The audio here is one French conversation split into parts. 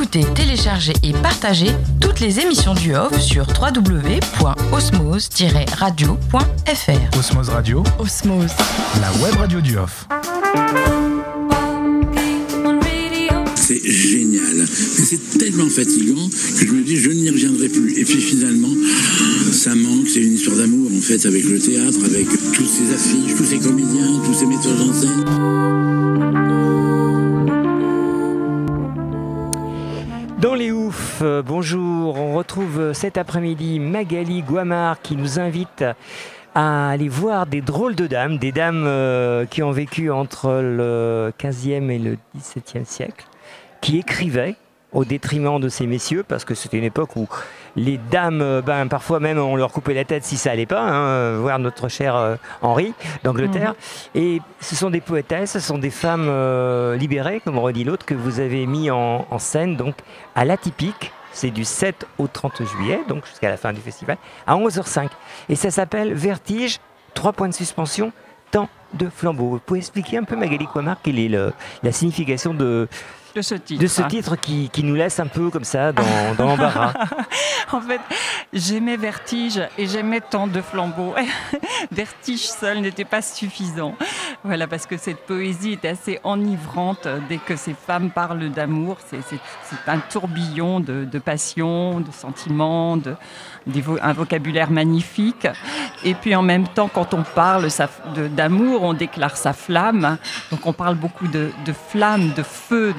écouter, télécharger et partager toutes les émissions du Off sur www.osmose-radio.fr. Osmose Radio, Osmose, la web radio du Off. C'est génial, mais c'est tellement fatigant que je me dis je n'y reviendrai plus. Et puis finalement, ça manque, c'est une histoire d'amour en fait avec le théâtre, avec toutes ces affiches, tous ces comédiens, tous ces metteurs en scène. Dans les oufs, bonjour, on retrouve cet après-midi Magali Guamard qui nous invite à aller voir des drôles de dames, des dames qui ont vécu entre le 15e et le 17e siècle, qui écrivaient au détriment de ces messieurs, parce que c'était une époque où les dames, parfois même on leur coupait la tête si ça allait pas, voir notre cher Henri d'Angleterre. Et ce sont des poétesses, ce sont des femmes libérées, comme aurait dit l'autre, que vous avez mis en scène donc à l'Atypique. C'est du 7 au 30 juillet, donc jusqu'à la fin du festival, à 11h05. Et ça s'appelle Vertige, 3 points de suspension, temps de flambeau. Vous pouvez expliquer un peu, Magali Guamard, quelle est la signification de ce titre qui nous laisse un peu comme ça dans l'embarras. En fait, j'aimais Vertige et j'aimais Temps de flambeau. Vertige seul n'était pas suffisant. Voilà, parce que cette poésie est assez enivrante dès que ces femmes parlent d'amour. C'est un tourbillon de passion, de sentiments, un vocabulaire magnifique. Et puis en même temps, quand on parle d'amour, on déclare sa flamme. Donc on parle beaucoup de flamme, de feu,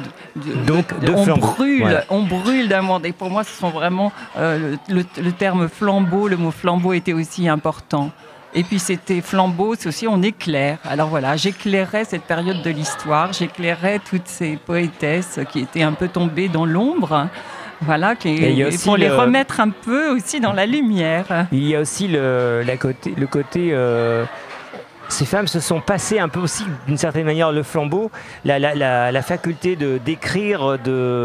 on brûle d'amour. Et pour moi, ce sont vraiment le terme flambeau. Le mot flambeau était aussi important. Et puis c'était flambeau, c'est aussi on éclaire. Alors voilà, j'éclairais cette période de l'histoire, j'éclairais toutes ces poétesses qui étaient un peu tombées dans l'ombre. Voilà, pour les remettre un peu aussi dans la lumière. Il y a aussi le côté ces femmes se sont passées un peu aussi, d'une certaine manière, le flambeau, la faculté d'écrire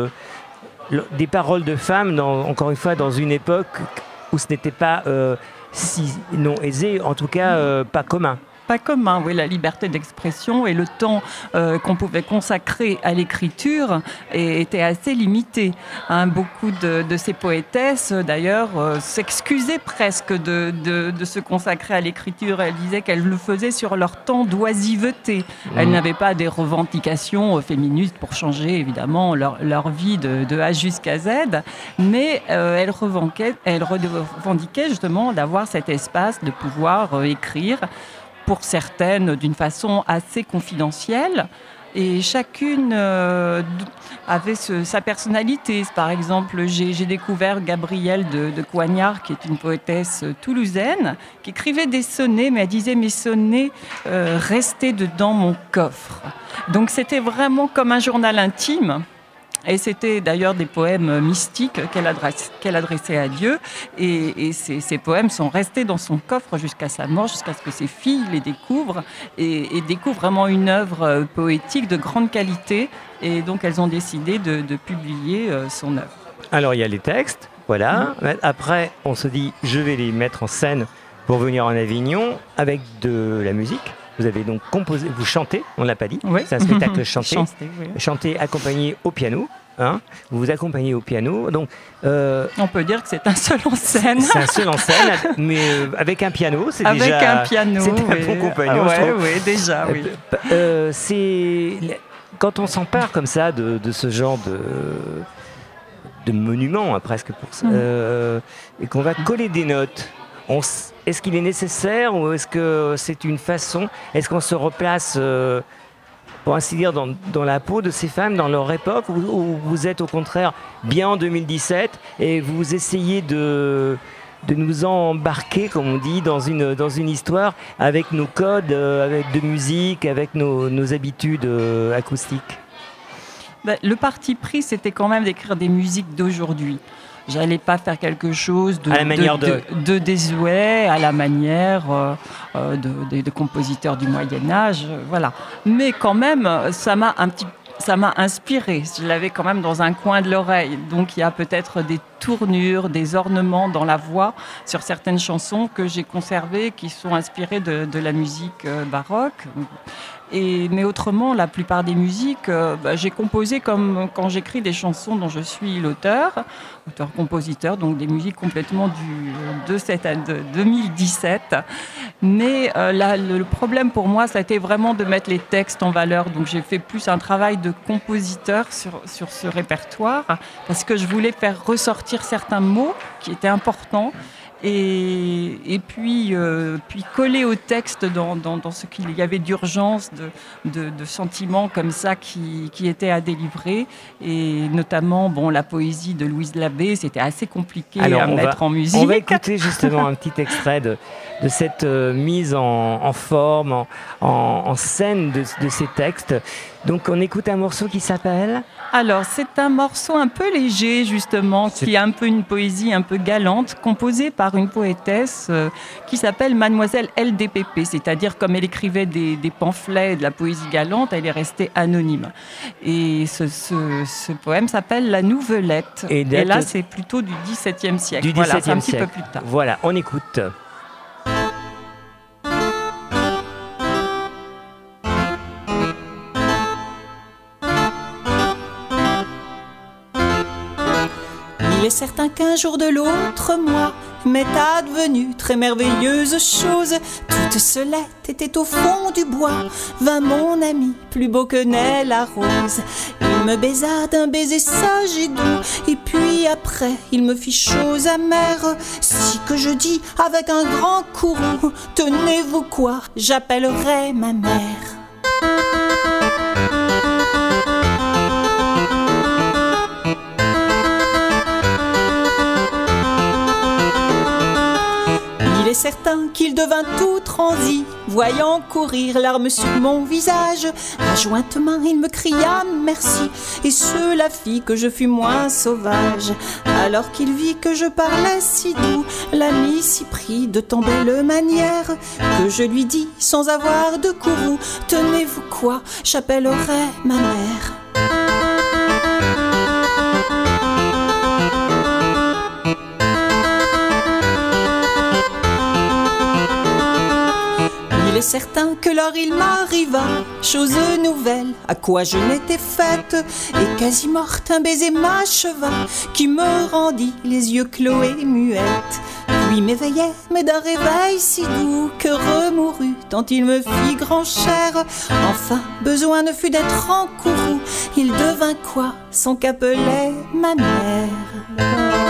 des paroles de femmes, encore une fois, dans une époque où ce n'était pas si non aisé, en tout cas pas commun. Pas commun, oui, la liberté d'expression et le temps qu'on pouvait consacrer à l'écriture était assez limité. Beaucoup de ces poétesses, d'ailleurs, s'excusaient presque de se consacrer à l'écriture. Elles disaient qu'elles le faisaient sur leur temps d'oisiveté. Elles n'avaient pas des revendications féministes pour changer, évidemment, leur vie de A jusqu'à Z, mais elles revendiquaient justement d'avoir cet espace de pouvoir écrire, pour certaines d'une façon assez confidentielle, et chacune avait sa personnalité. Par exemple, j'ai découvert Gabrielle de Coignard, qui est une poétesse toulousaine, qui écrivait des sonnets, mais elle disait « mes sonnets restaient dedans mon coffre ». Donc c'était vraiment comme un journal intime. Et c'était d'ailleurs des poèmes mystiques qu'elle adressait à Dieu. Et ces poèmes sont restés dans son coffre jusqu'à sa mort, jusqu'à ce que ses filles les découvrent et découvrent vraiment une œuvre poétique de grande qualité. Et donc elles ont décidé de publier son œuvre. Alors il y a les textes, voilà. Après, on se dit, je vais les mettre en scène pour venir en Avignon avec de la musique. Vous avez donc composé, vous chantez, on ne l'a pas dit, oui. C'est un spectacle chanté, chanté accompagné au piano. Vous vous accompagnez au piano. Donc, on peut dire que c'est un seul en scène. C'est un seul en scène, mais avec un piano, c'est avec déjà... un piano, c'est un bon compagnon, je trouve. Oui, déjà, oui. Quand on s'empare comme ça de ce genre de monument, presque pour ça, et qu'on va coller des notes, est-ce qu'il est nécessaire ou est-ce que c'est une façon, est-ce qu'on se replace, pour ainsi dire, dans la peau de ces femmes, dans leur époque, ou vous êtes au contraire bien en 2017 et vous essayez de nous embarquer, comme on dit, dans une histoire avec nos codes, avec de musique, avec nos habitudes acoustiques? Le parti pris, c'était quand même d'écrire des musiques d'aujourd'hui. J'allais pas faire quelque chose de désuet, à la manière de compositeurs du Moyen-Âge, voilà. Mais quand même, ça m'a inspiré. Je l'avais quand même dans un coin de l'oreille. Donc il y a peut-être des tournures, des ornements dans la voix sur certaines chansons que j'ai conservées, qui sont inspirées de la musique baroque. Mais autrement, la plupart des musiques, j'ai composé comme quand j'écris des chansons dont je suis auteur-compositeur, donc des musiques complètement de 2017. Mais le problème pour moi, ça a été vraiment de mettre les textes en valeur. Donc j'ai fait plus un travail de compositeur sur ce répertoire, parce que je voulais faire ressortir certains mots qui étaient importants. Et puis coller au texte dans ce qu'il y avait d'urgence, de sentiments comme ça qui étaient à délivrer. Et notamment, la poésie de Louise Labbé, c'était assez compliqué à mettre en musique. On va écouter justement un petit extrait de cette mise en forme, en scène de ces textes. Donc on écoute un morceau qui s'appelle... Alors c'est un morceau un peu léger justement, qui a un peu une poésie un peu galante, composée par une poétesse qui s'appelle Mademoiselle LDPP, c'est-à-dire comme elle écrivait des pamphlets de la poésie galante, elle est restée anonyme. Et ce poème s'appelle La Nouvelette. Et là c'est plutôt du XVIIe siècle. Voilà, c'est un petit peu plus tard. Voilà, on écoute. Il est certain qu'un jour de l'autre mois m'est advenue très merveilleuse chose. Toute Celette était au fond du bois, vint mon ami, plus beau que n'est la rose. Il me baisa d'un baiser sage et doux, et puis après il me fit chose amère. Si que je dis avec un grand courroux, tenez-vous quoi, j'appellerai ma mère. Il est certain qu'il devint tout transi, voyant courir larmes sur mon visage. À jointe main, il me cria merci, et cela fit que je fus moins sauvage. Alors qu'il vit que je parlais si doux, l'ami s'y prit de tant belle manière que je lui dis sans avoir de courroux, tenez-vous quoi, j'appellerai ma mère. Il est certain que lors il m'arriva chose nouvelle à quoi je n'étais faite, et quasi morte un baiser m'acheva qui me rendit les yeux clos et muette. Puis m'éveillait mais d'un réveil si doux que remourut tant il me fit grand cher. Enfin besoin ne fut d'être en courroux, il devint quoi, son qu'appelait ma mère.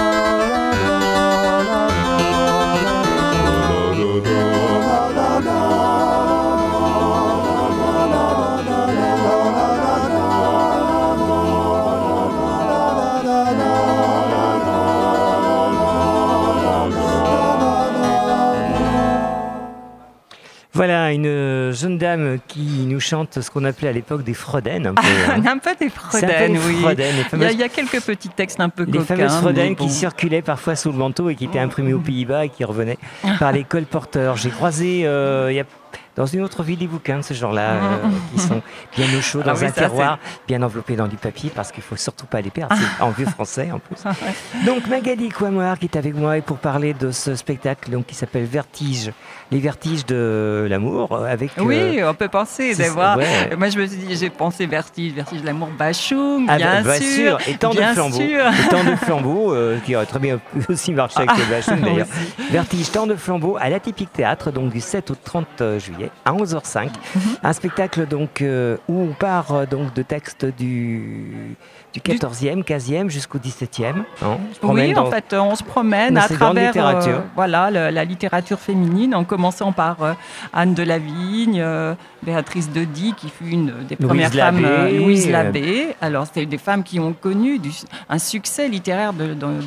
Voilà, une jeune dame qui nous chante ce qu'on appelait à l'époque des fredènes. Un peu des fredènes, oui. Il y a quelques petits textes un peu coquins. Les fameuses fredènes qui circulaient parfois sous le manteau et qui étaient imprimées aux Pays-Bas et qui revenaient par les colporteurs. J'ai croisé il y a dans une autre ville des bouquins de ce genre-là qui sont bien au chaud dans un tiroir, bien enveloppés dans du papier parce qu'il ne faut surtout pas les perdre, c'est en vieux français en plus. Donc Magali Gouamard qui est avec moi et pour parler de ce spectacle donc, qui s'appelle Vertige, les vertiges de l'amour. Oui, on peut penser d'avoir. Ouais. Moi je me suis dit, j'ai pensé vertige de l'amour, Bachung, bien sûr. Et tant de flambeaux, qui aurait très bien aussi marché avec le Bachung d'ailleurs. Vertige, tant de flambeaux à l'Atypique Théâtre, donc du 7 au 30 juillet. À 11h05, un spectacle donc où on part donc de textes du 14e, 15e jusqu'au 17e. Oui, en fait, on se promène à travers la littérature féminine, en commençant par Anne de Lavigne, Béatrice Dedy, qui fut une des premières femmes, Louise Labbé. Alors, c'était des femmes qui ont connu un succès littéraire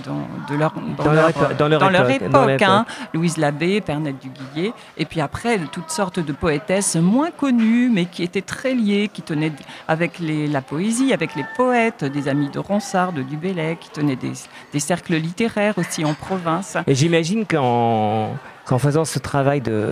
dans leur époque. Louise Labbé, Pernette Duguillet, et puis après, toutes sortes de poétesses moins connues, mais qui étaient très liées, qui tenaient avec la poésie, avec les poètes, des amis de Ronsard, de Du Bellay, qui tenaient des cercles littéraires aussi en province. Et j'imagine qu'en faisant ce travail de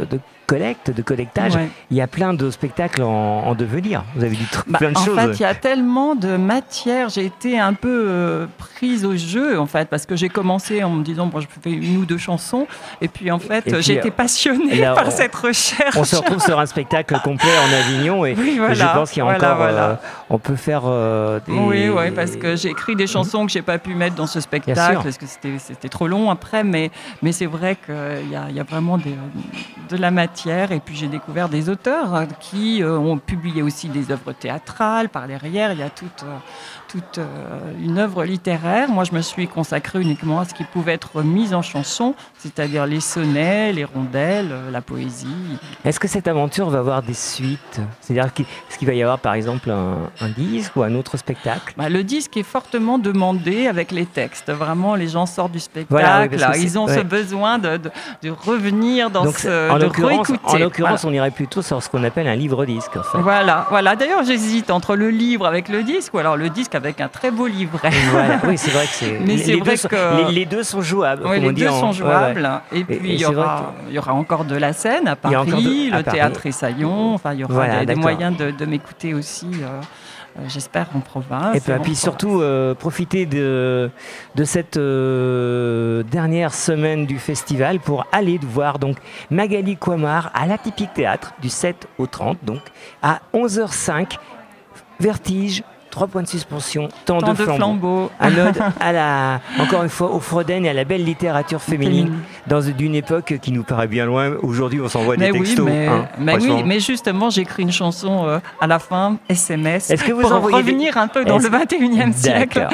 collecte, de collectage. Ouais. Il y a plein de spectacles en devenir. Vous avez dit plein de choses. En fait, il y a tellement de matière. J'ai été un peu prise au jeu, en fait, parce que j'ai commencé en me disant, bon, je fais 1 ou 2 chansons, et puis en fait, j'ai été passionnée par cette recherche. On se retrouve sur un spectacle complet en Avignon, et, oui, voilà, et je pense qu'il y a encore... on peut faire des... Oui, parce que j'ai écrit des chansons que j'ai pas pu mettre dans ce spectacle, parce que c'était trop long après, mais c'est vrai qu'il y a vraiment de la matière, et puis j'ai découvert des auteurs qui ont publié aussi des œuvres théâtrales. Par derrière, il y a toute une œuvre littéraire. Moi, je me suis consacrée uniquement à ce qui pouvait être mis en chanson, c'est-à-dire les sonnets, les rondelles, la poésie. Est-ce que cette aventure va avoir des suites ? C'est-à-dire est-ce qu'il va y avoir par exemple un disque ou un autre spectacle ? Le disque est fortement demandé avec les textes. Vraiment, les gens sortent du spectacle, ils ont ce besoin de revenir dans de réécouter. En l'occurrence, on irait plutôt sur ce qu'on appelle un livre-disque. En fait. Voilà. D'ailleurs, j'hésite entre le livre avec le disque, ou alors le disque avec un très beau livret. Voilà. Oui, c'est vrai que c'est. Mais les deux sont jouables. Oui, les deux sont jouables. Et puis il y aura encore de la scène à Paris, le théâtre Essaillon. Enfin, il y aura des moyens de m'écouter aussi. J'espère en province. Et puis surtout, profiter de cette dernière semaine du festival pour aller voir donc Magali Coimard à l'Atypique Théâtre du 7 au 30, donc à 11h05, Vertige, 3 points de suspension, temps de flambeau. Un ode encore une fois, au Frodden et à la belle littérature féminine d'une époque qui nous paraît bien loin. Aujourd'hui, on s'envoie des textos. Mais justement, j'écris une chanson à la fin, SMS, pour revenir un peu dans le 21e siècle.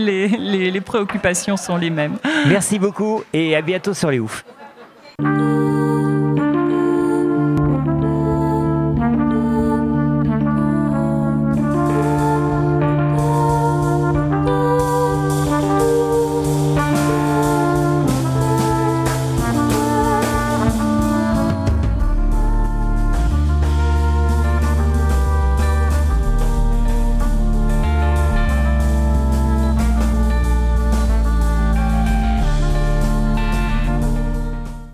Les préoccupations sont les mêmes. Merci beaucoup et à bientôt sur les oufs.